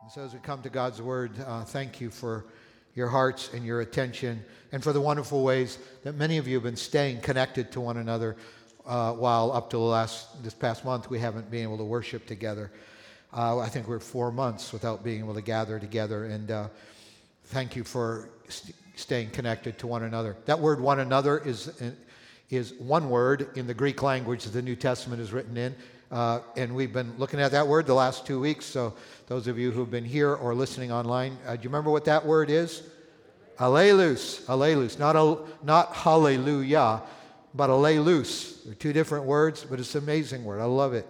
So as we come to God's Word, thank you for your hearts and your attention and for the wonderful ways that many of you have been staying connected to one another while up to this past month we haven't been able to worship together. I think we're 4 months without being able to gather together, and thank you for staying connected to one another. That word one another is one word in the Greek language that the New Testament is written in. And we've been looking at that word the last 2 weeks. So those of you who've been here or listening online, do you remember what that word is? Alleluia. Alleluia. Not hallelujah, but alleluia. They're two different words, but it's an amazing word. I love it.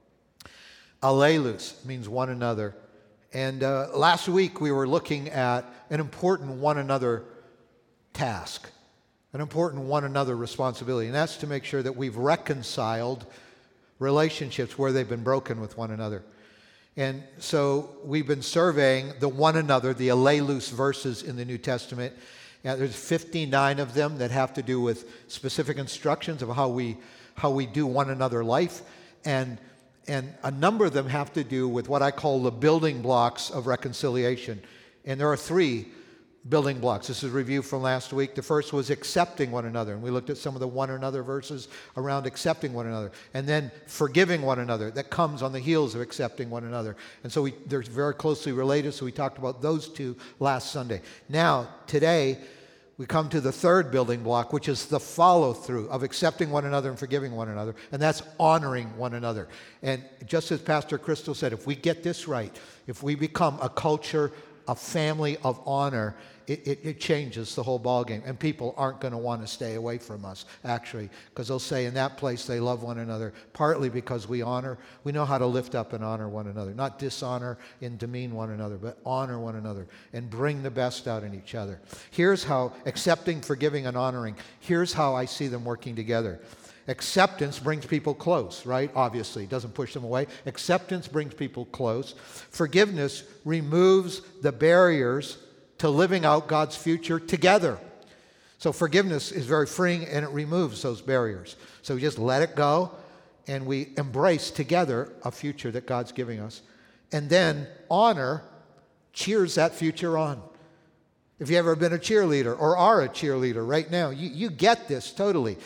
Alleluia means one another. And last week we were looking at an important one another task, an important one another responsibility. And that's to make sure that we've reconciled relationships where they've been broken with one another. And so we've been surveying the one another, the alleluia verses in the New Testament. There's 59 of them that have to do with specific instructions of how we do one another life. And a number of them have to do with what I call the building blocks of reconciliation. And there are 3 building blocks. This is a review from last week. The first was accepting one another, and we looked at some of the one another verses around accepting one another, and then forgiving one another. That comes on the heels of accepting one another. And so they're very closely related, so we talked about those 2 last Sunday. Now, today, we come to the third building block, which is the follow-through of accepting one another and forgiving one another, and that's honoring one another. And just as Pastor Crystal said, if we get this right, if we become a culture, a family of honor, it changes the whole ballgame. And people aren't going to want to stay away from us, actually, because they'll say in that place they love one another, partly because we know how to lift up and honor one another, not dishonor and demean one another, but honor one another and bring the best out in each other. Here's how accepting, forgiving, and honoring, here's how I see them working together. Acceptance brings people close, right? Obviously, it doesn't push them away. Acceptance brings people close. Forgiveness removes the barriers to living out God's future together. So forgiveness is very freeing, and it removes those barriers. So we just let it go, and we embrace together a future that God's giving us. And then honor cheers that future on. If you've ever been a cheerleader or are a cheerleader right now, you get this totally.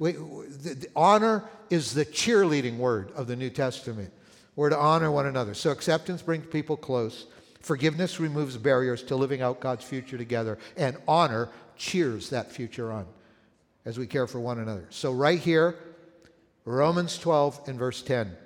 The honor is the cheerleading word of the New Testament. We're to honor one another. So acceptance brings people close. Forgiveness removes barriers to living out God's future together. And honor cheers that future on as we care for one another. So right here, Romans 12 and verse 10.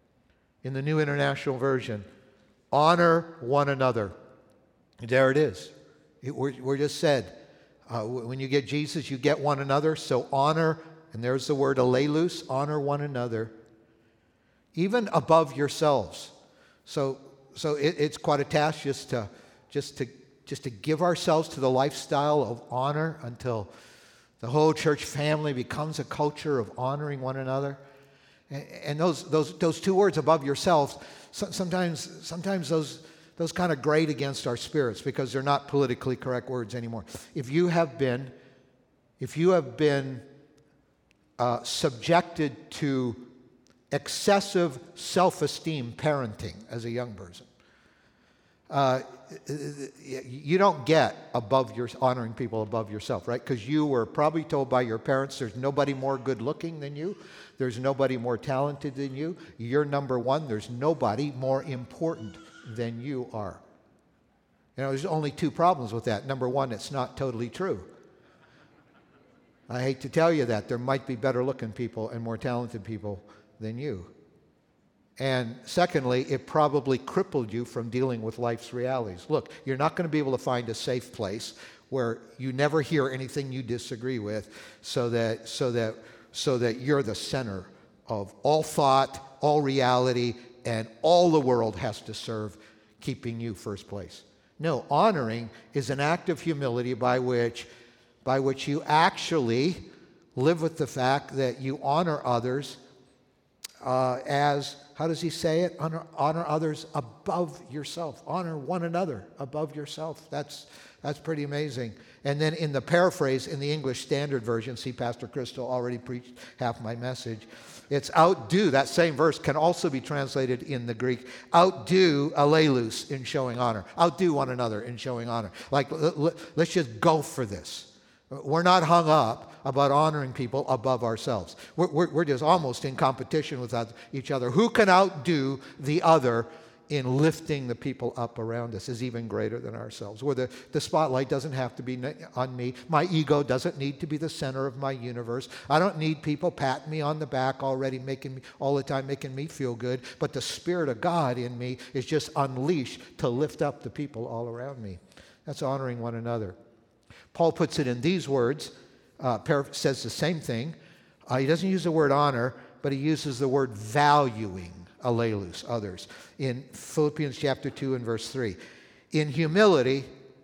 In the New International Version, honor one another. There it is. We're just said, when you get Jesus, you get one another. So honor, and there's the word alleluia, honor one another, even above yourselves. So it's quite a task just to give ourselves to the lifestyle of honor until the whole church family becomes a culture of honoring one another. And those 2 words, above yourselves, sometimes those kind of grate against our spirits because they're not politically correct words anymore. If you have been subjected to excessive self-esteem parenting as a young person, you don't get honoring people above yourself, right? Because you were probably told by your parents there's nobody more good-looking than you. There's nobody more talented than you. You're number one. There's nobody more important than you are. There's only 2 problems with that. Number one, it's not totally true. I hate to tell you that. There might be better-looking people and more talented people than you. And secondly, it probably crippled you from dealing with life's realities. Look, you're not going to be able to find a safe place where you never hear anything you disagree with so that you're the center of all thought, all reality, and all the world has to serve keeping you first place. No, honoring is an act of humility by which you actually live with the fact that you honor others as How does he say it? Honor others above yourself. Honor one another above yourself. That's pretty amazing. And then in the paraphrase, in the English Standard Version, see, Pastor Crystal already preached half my message. It's outdo. That same verse can also be translated in the Greek. Outdo allelus in showing honor. Outdo one another in showing honor. Like, let's just go for this. We're not hung up about honoring people above ourselves. We're just almost in competition with each other. Who can outdo the other in lifting the people up around us is even greater than ourselves. Where the spotlight doesn't have to be on me. My ego doesn't need to be the center of my universe. I don't need people patting me on the back already, all the time making me feel good. But the Spirit of God in me is just unleashed to lift up the people all around me. That's honoring one another. Paul puts it in these words, says the same thing. He doesn't use the word honor, but he uses the word valuing. Allelus, others, in Philippians chapter 2 and verse 3. In humility,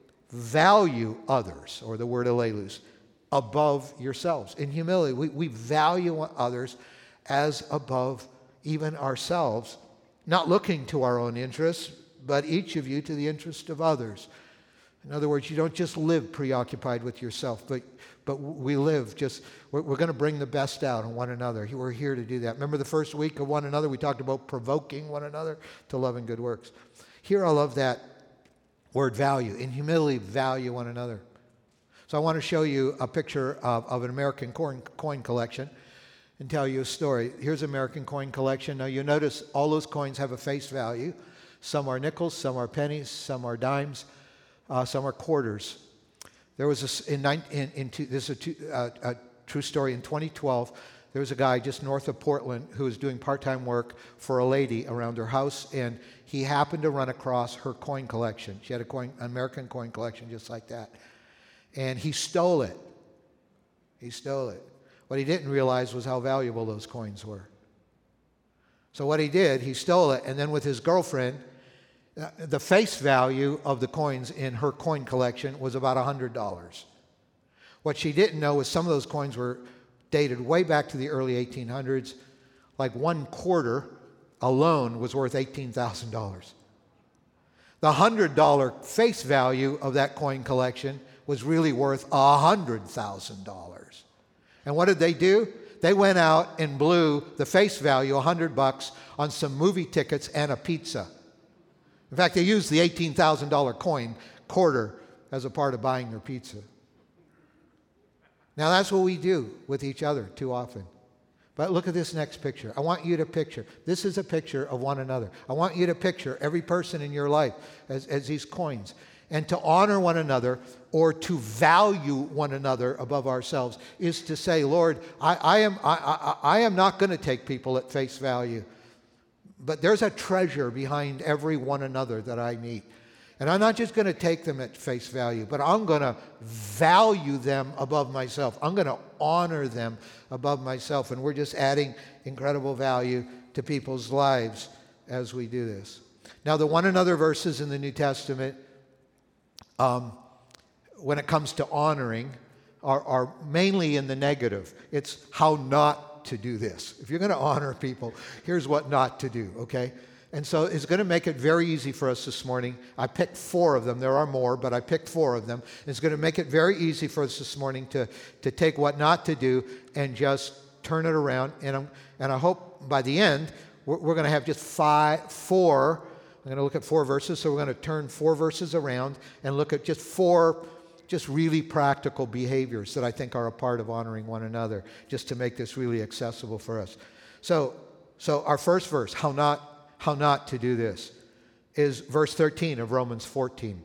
value others, or the word allelus, above yourselves. In humility, we value others as above even ourselves, not looking to our own interests, but each of you to the interest of others. In other words, you don't just live preoccupied with yourself, but we live we're going to bring the best out in one another. We're here to do that. Remember the first week of one another, we talked about provoking one another to love and good works. Here I love that word value. In humility, value one another. So I want to show you a picture of an American coin collection and tell you a story. Here's an American coin collection. Now you notice all those coins have a face value. Some are nickels, some are pennies, some are dimes, some are quarters. There was this this is a true story. In 2012, there was a guy just north of Portland who was doing part-time work for a lady around her house, and he happened to run across her coin collection. She had an American coin collection just like that, and he stole it. What he didn't realize was how valuable those coins were. So what he did, he stole it, and then with his girlfriend, the face value of the coins in her coin collection was about $100. What she didn't know was some of those coins were dated way back to the early 1800s. Like one quarter alone was worth $18,000. The $100 face value of that coin collection was really worth $100,000. And what did they do? They went out and blew the face value, $100, on some movie tickets and a pizza. In fact, they used the $18,000 coin quarter as a part of buying their pizza. Now, that's what we do with each other too often. But look at this next picture. I want you to picture. This is a picture of one another. I want you to picture every person in your life as these coins. And to honor one another or to value one another above ourselves is to say, Lord, I am not going to take people at face value. But there's a treasure behind every one another that I meet. And I'm not just going to take them at face value, but I'm going to value them above myself. I'm going to honor them above myself. And we're just adding incredible value to people's lives as we do this. Now, the one another verses in the New Testament, when it comes to honoring, are mainly in the negative. It's how not to do this. If you're going to honor people, here's what not to do, okay? And so it's going to make it very easy for us this morning. I picked 4 of them. There are more, but I picked 4 of them. It's going to make it very easy for us this morning to take what not to do and just turn it around. And I hope by the end, we're going to have just 4. I'm going to look at 4 verses, so we're going to turn 4 verses around and look at just 4 really practical behaviors that I think are a part of honoring one another, just to make this really accessible for us. So our first verse, how not to do this, is verse 13 of Romans 14.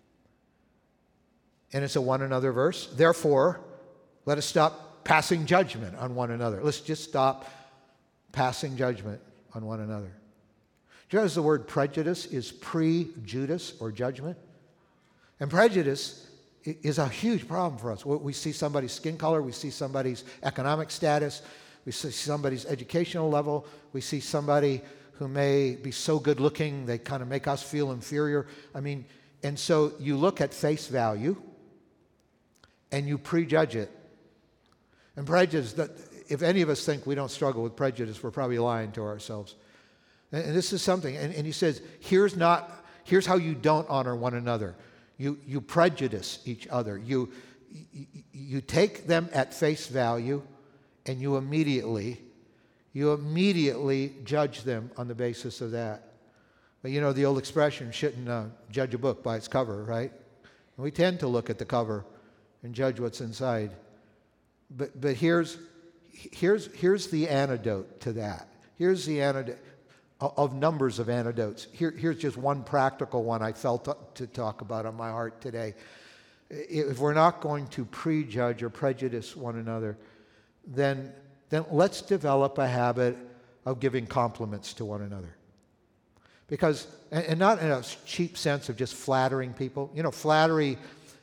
And it's a one another verse. Therefore, let us stop passing judgment on one another. Let's just stop passing judgment on one another. Do you realize the word prejudice is pre-judice or judgment? And prejudice is a huge problem for us. We see somebody's skin color, we see somebody's economic status, we see somebody's educational level, we see somebody who may be so good looking, they kind of make us feel inferior. And so you look at face value and you prejudge it. And prejudice, if any of us think we don't struggle with prejudice, we're probably lying to ourselves. And this is something, and he says, here's how you don't honor one another. You prejudice each other. You take them at face value, and you immediately judge them on the basis of that. But you know the old expression, shouldn't judge a book by its cover, right? And we tend to look at the cover and judge what's inside. But here's the antidote to that. Here's the antidote of numbers of antidotes. Here's just one practical one I felt to talk about on my heart today. If we're not going to prejudge or prejudice one another, then let's develop a habit of giving compliments to one another. Because, and not in a cheap sense of just flattering people. You know, flattery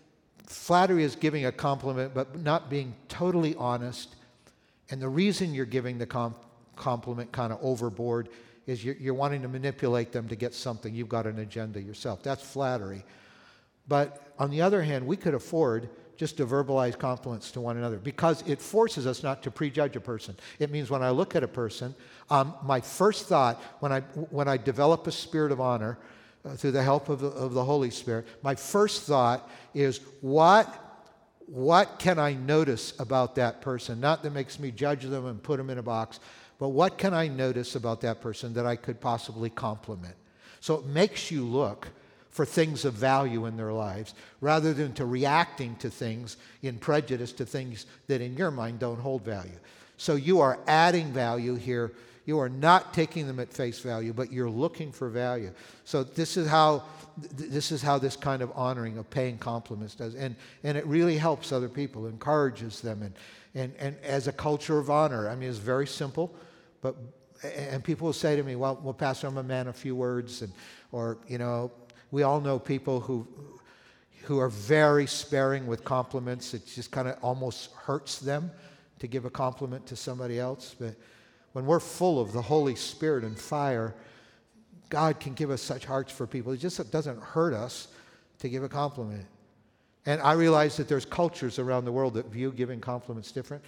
is giving a compliment, but not being totally honest. And the reason you're giving the compliment kind of overboard is you're wanting to manipulate them to get something. You've got an agenda yourself. That's flattery. But on the other hand, we could afford just to verbalize compliments to one another because it forces us not to prejudge a person. It means when I look at a person, my first thought, when I develop a spirit of honor through the help of the Holy Spirit, my first thought is what can I notice about that person? Not that makes me judge them and put them in a box, but what can I notice about that person that I could possibly compliment? So it makes you look for things of value in their lives rather than to reacting to things in prejudice to things that in your mind don't hold value. So you are adding value here. You are not taking them at face value, but you're looking for value. So this is how this kind of honoring of paying compliments does. And it really helps other people, encourages them. And as a culture of honor, I mean, it's very simple, and people will say to me, well, Pastor, I'm a man of few words, or we all know people who are very sparing with compliments. It just kind of almost hurts them to give a compliment to somebody else. But when we're full of the Holy Spirit and fire, God can give us such hearts for people. It just doesn't hurt us to give a compliment. And I realize that there's cultures around the world that view giving compliments different.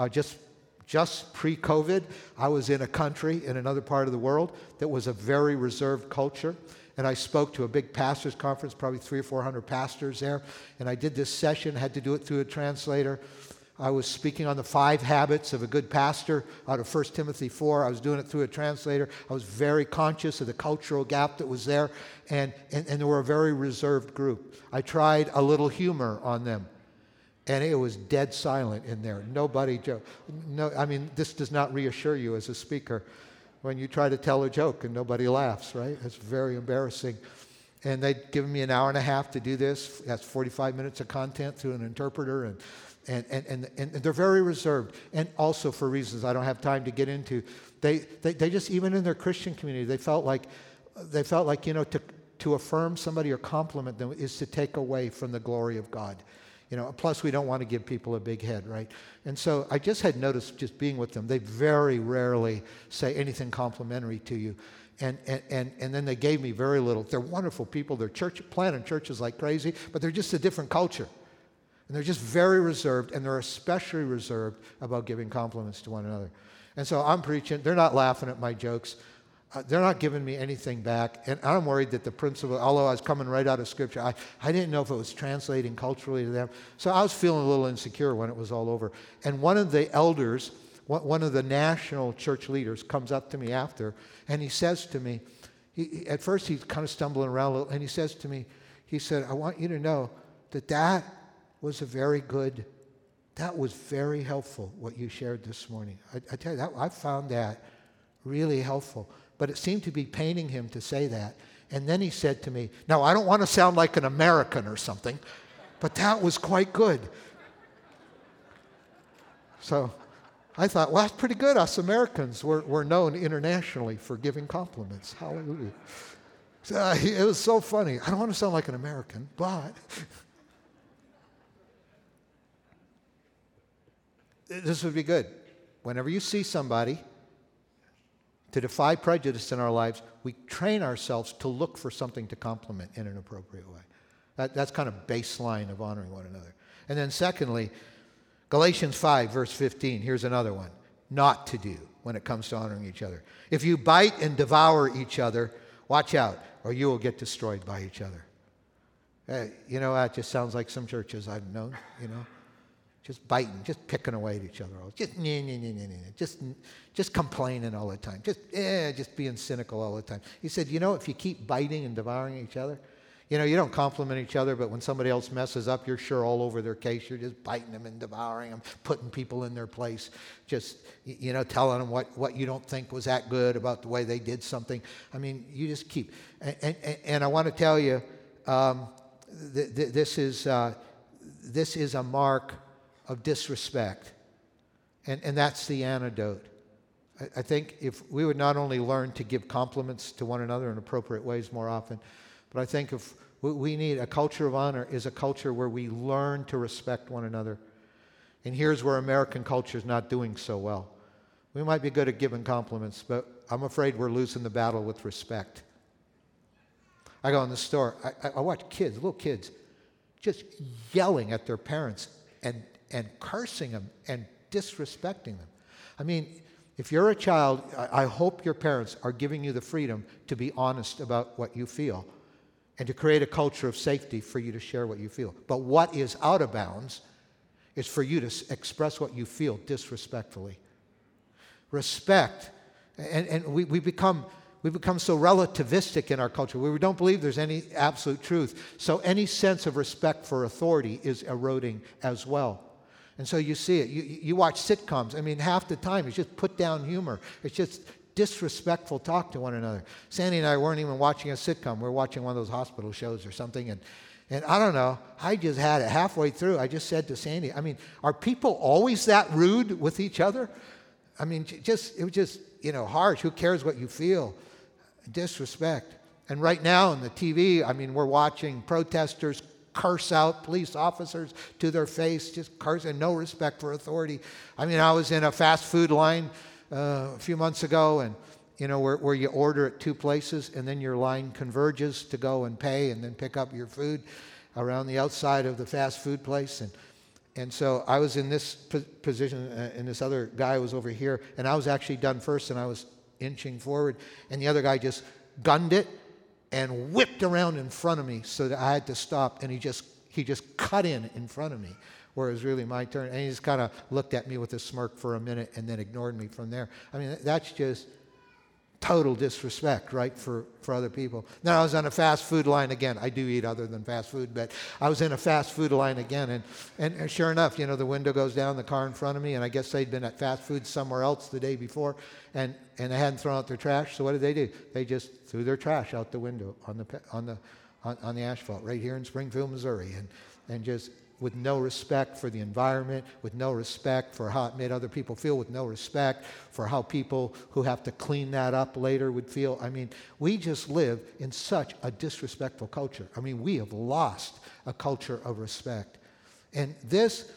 Just pre-COVID, I was in a country in another part of the world that was a very reserved culture. And I spoke to a big pastors' conference, probably 300 or 400 pastors there. And I did this session, had to do it through a translator. I was speaking on the 5 habits of a good pastor out of 1 Timothy 4. I was doing it through a translator. I was very conscious of the cultural gap that was there. And they were a very reserved group. I tried a little humor on them. And it was dead silent in there. Nobody joked. No, I mean, this does not reassure you as a speaker when you try to tell a joke and nobody laughs, right? It's very embarrassing. And they'd given me an hour and a half to do this. That's 45 minutes of content through an interpreter. And they're very reserved. And also for reasons I don't have time to get into. They just, even in their Christian community, they felt like to affirm somebody or compliment them is to take away from the glory of God. Plus we don't want to give people a big head, right? And so I just had noticed just being with them, they very rarely say anything complimentary to you. And then they gave me very little. They're wonderful people. They're planting churches like crazy, but they're just a different culture. And they're just very reserved, and they're especially reserved about giving compliments to one another. And so I'm preaching. They're not laughing at my jokes. They're not giving me anything back. And I'm worried that the principle, although I was coming right out of Scripture, I didn't know if it was translating culturally to them. So I was feeling a little insecure when it was all over. And one of the elders, one of the national church leaders, comes up to me after, and he says to me, at first he's kind of stumbling around a little, and he says to me, he said, I want you to know that was very helpful, what you shared this morning. I tell you, I found that really helpful. But it seemed to be paining him to say that. And then he said to me, now I don't want to sound like an American or something, but that was quite good. So I thought, well, that's pretty good. Us Americans, we're known internationally for giving compliments. Hallelujah. So, it was so funny. I don't want to sound like an American, but this would be good. Whenever you see somebody, to defy prejudice in our lives, we train ourselves to look for something to compliment in an appropriate way. That's kind of baseline of honoring one another. And then secondly, Galatians 5, verse 15, here's another one. Not to do. when it comes to honoring each other. If you bite and devour each other, watch out, or you will get destroyed by each other. That just sounds like some churches I've known, just biting, just picking away at each other. Just complaining all the time, just being cynical all the time. He said, if you keep biting and devouring each other, you don't compliment each other, but when somebody else messes up, you're sure all over their case. You're just biting them and devouring them, putting people in their place, just, telling them what you don't think was that good about the way they did something. I mean, you just keep. And I want to tell you, this is a mark of disrespect. And that's the antidote. I think if we would not only learn to give compliments to one another in appropriate ways more often, but I think if we need a culture of honor is a culture where we learn to respect one another. And here's where American culture is not doing so well. We might be good at giving compliments, but I'm afraid we're losing the battle with respect. I go in the store, I watch little kids, just yelling at their parents and cursing them and disrespecting them. I mean, if you're a child, I hope your parents are giving you the freedom to be honest about what you feel and to create a culture of safety for you to share what you feel. But what is out of bounds is for you to express what you feel disrespectfully. Respect, and we become so relativistic in our culture. We don't believe there's any absolute truth. So any sense of respect for authority is eroding as well. And so you see it. You watch sitcoms. I mean, half the time it's just put down humor. It's just disrespectful talk to one another. Sandy and I weren't even watching a sitcom. We were watching one of those hospital shows or something. And I don't know. I just had it halfway through. I just said to Sandy, I mean, are people always that rude with each other? I mean, it was just, harsh. Who cares what you feel? Disrespect. And right now on the TV, I mean, we're watching protesters curse out police officers to their face, just curse and no respect for authority. I mean, I was in a fast food line a few months ago, and where you order at two places, and then your line converges to go and pay and then pick up your food around the outside of the fast food place. And so I was in this position, and this other guy was over here, and I was actually done first, and I was inching forward, and the other guy just gunned it and whipped around in front of me so that I had to stop, and he just cut in front of me where it was really my turn, and he just kind of looked at me with a smirk for a minute and then ignored me from there. I mean, that's just total disrespect, right, for other people. Then I was on a fast food line again. I do eat other than fast food, but I was in a fast food line again, and sure enough, the window goes down, the car in front of me, and I guess they'd been at fast food somewhere else the day before, and they hadn't thrown out their trash, so what did they do? They just threw their trash out the window on the asphalt right here in Springfield, Missouri, and just with no respect for the environment, with no respect for how it made other people feel, with no respect for how people who have to clean that up later would feel. I mean, we just live in such a disrespectful culture. I mean, we have lost a culture of respect. And this,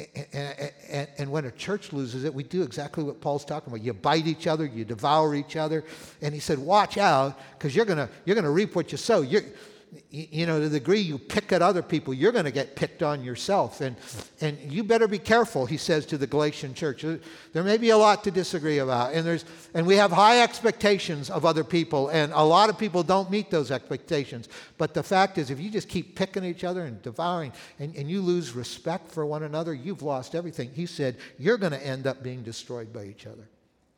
and when a church loses it, we do exactly what Paul's talking about. You bite each other, you devour each other. And he said, watch out, because you're gonna reap what you sow. To the degree you pick at other people, you're going to get picked on yourself. And you better be careful, he says to the Galatian church. There may be a lot to disagree about. And we have high expectations of other people, and a lot of people don't meet those expectations. But the fact is, if you just keep picking each other and devouring, and you lose respect for one another, you've lost everything. He said, you're going to end up being destroyed by each other.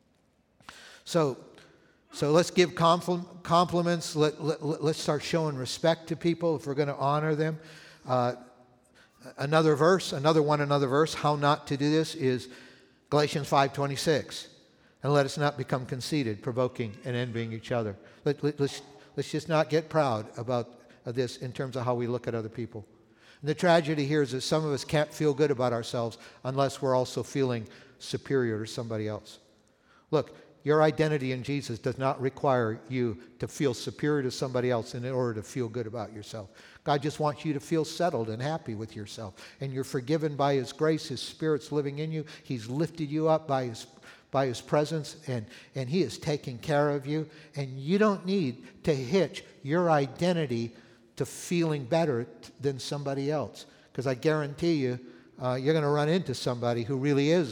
So let's give compliments. Let's start showing respect to people if we're going to honor them. Another verse, how not to do this is Galatians 5:26. And let us not become conceited, provoking and envying each other. Let's just not get proud about this in terms of how we look at other people. And the tragedy here is that some of us can't feel good about ourselves unless we're also feeling superior to somebody else. Look, your identity in Jesus does not require you to feel superior to somebody else in order to feel good about yourself. God just wants you to feel settled and happy with yourself. And you're forgiven by His grace. His Spirit's living in you. He's lifted you up by His presence, and He is taking care of you. And you don't need to hitch your identity to feeling better than somebody else. Because I guarantee you, you're going to run into somebody who really is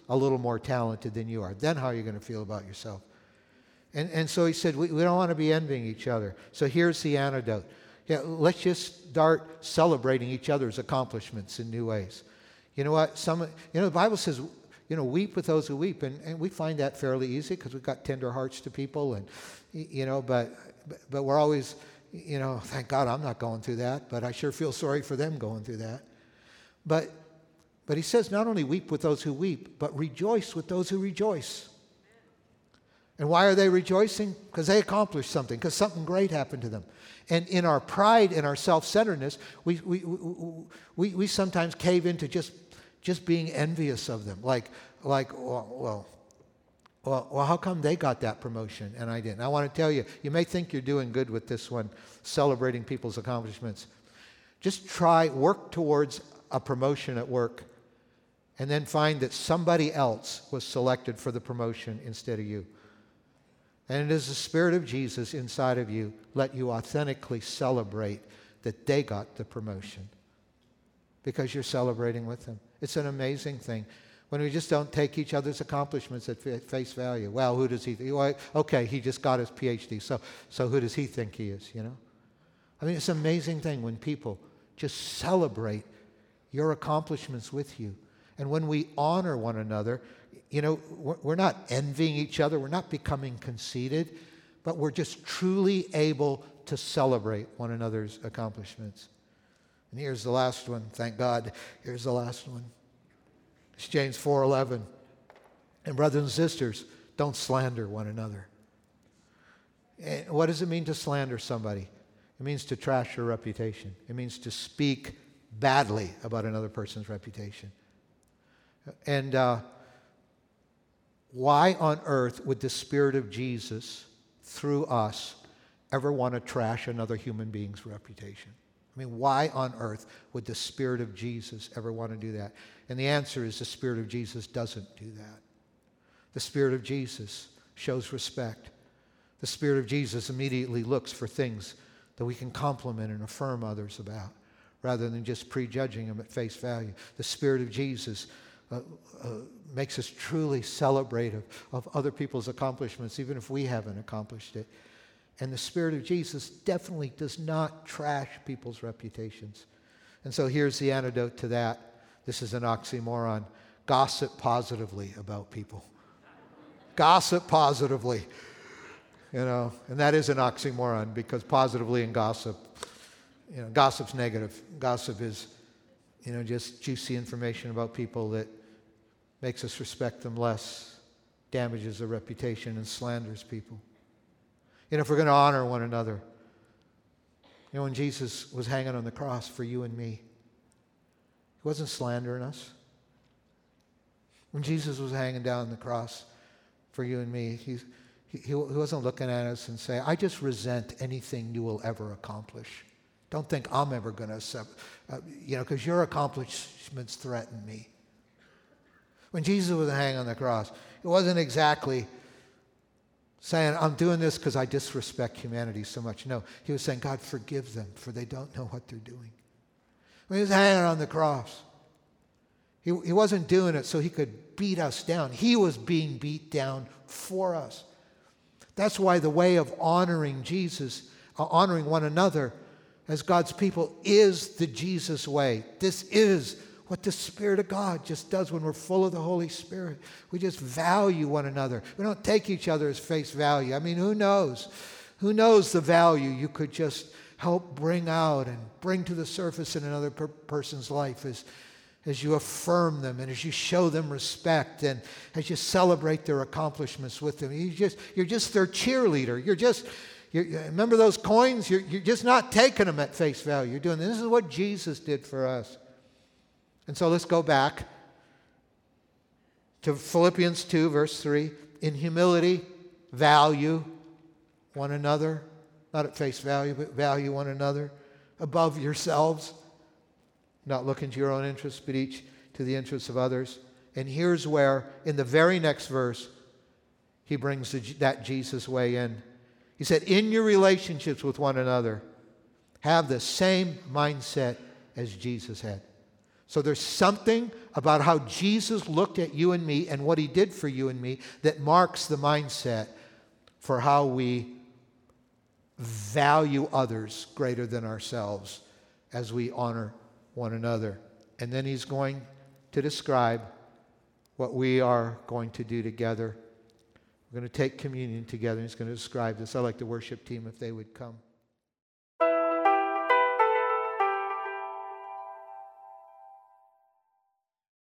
a little more talented than you are. Then how are you going to feel about yourself? And so he said, we don't want to be envying each other. So here's the antidote. Yeah, let's just start celebrating each other's accomplishments in new ways. You know what? The Bible says, weep with those who weep. And we find that fairly easy because we've got tender hearts to people. And, but we're always, thank God I'm not going through that. But I sure feel sorry for them going through that. But he says not only weep with those who weep, but rejoice with those who rejoice. And why are they rejoicing? Because they accomplished something, because something great happened to them. And in our pride and our self-centeredness, we sometimes cave into just being envious of them. Well, how come they got that promotion and I didn't? I want to tell you, you may think you're doing good with this one, celebrating people's accomplishments. Just work towards a promotion at work, and then find that somebody else was selected for the promotion instead of you. And it is the Spirit of Jesus inside of you let you authentically celebrate that they got the promotion because you're celebrating with them. It's an amazing thing when we just don't take each other's accomplishments at face value. Well, who does he think? Well, okay, he just got his PhD, so who does he think he is, I mean, it's an amazing thing when people just celebrate your accomplishments with you. And when we honor one another, we're not envying each other. We're not becoming conceited, but we're just truly able to celebrate one another's accomplishments. And here's the last one. Thank God. Here's the last one. It's James 4:11. And brothers and sisters, don't slander one another. And what does it mean to slander somebody? It means to trash your reputation. It means to speak badly about another person's reputation. And why on earth would the Spirit of Jesus, through us, ever want to trash another human being's reputation? I mean, why on earth would the Spirit of Jesus ever want to do that? And the answer is the Spirit of Jesus doesn't do that. The Spirit of Jesus shows respect. The Spirit of Jesus immediately looks for things that we can compliment and affirm others about, rather than just prejudging them at face value. The Spirit of Jesus makes us truly celebrative of other people's accomplishments, even if we haven't accomplished it. And the Spirit of Jesus definitely does not trash people's reputations. And so here's the antidote to that. This is an oxymoron. Gossip positively about people. Gossip positively. And that is an oxymoron, because positively and gossip, gossip's negative. Gossip is, just juicy information about people that makes us respect them less, damages their reputation, and slanders people. If we're going to honor one another, when Jesus was hanging on the cross for you and me, he wasn't slandering us. When Jesus was hanging down on the cross for you and me, he wasn't looking at us and saying, I just resent anything you will ever accomplish. Don't think I'm ever going to accept, because your accomplishments threaten me. When Jesus was hanging on the cross, it wasn't exactly saying, I'm doing this because I disrespect humanity so much. No, he was saying, God, forgive them, for they don't know what they're doing. When he was hanging on the cross, he wasn't doing it so he could beat us down. He was being beat down for us. That's why the way of honoring Jesus, honoring one another as God's people, is the Jesus way. This is what the Spirit of God just does when we're full of the Holy Spirit. We just value one another. We don't take each other as face value. I mean, who knows? Who knows the value you could just help bring out and bring to the surface in another person's life as you affirm them and as you show them respect and as you celebrate their accomplishments with them. You're just their cheerleader. Remember those coins? You're just not taking them at face value. You're doing this. This is what Jesus did for us. And so let's go back to Philippians 2, verse 3. In humility, value one another. Not at face value, but value one another above yourselves. Not looking to your own interests, but each to the interests of others. And here's where, in the very next verse, he brings that Jesus way in. He said, in your relationships with one another, have the same mindset as Jesus had. So there's something about how Jesus looked at you and me and what he did for you and me that marks the mindset for how we value others greater than ourselves as we honor one another. And then he's going to describe what we are going to do together. We're going to take communion together. He's going to describe this. I'd like the worship team if they would come.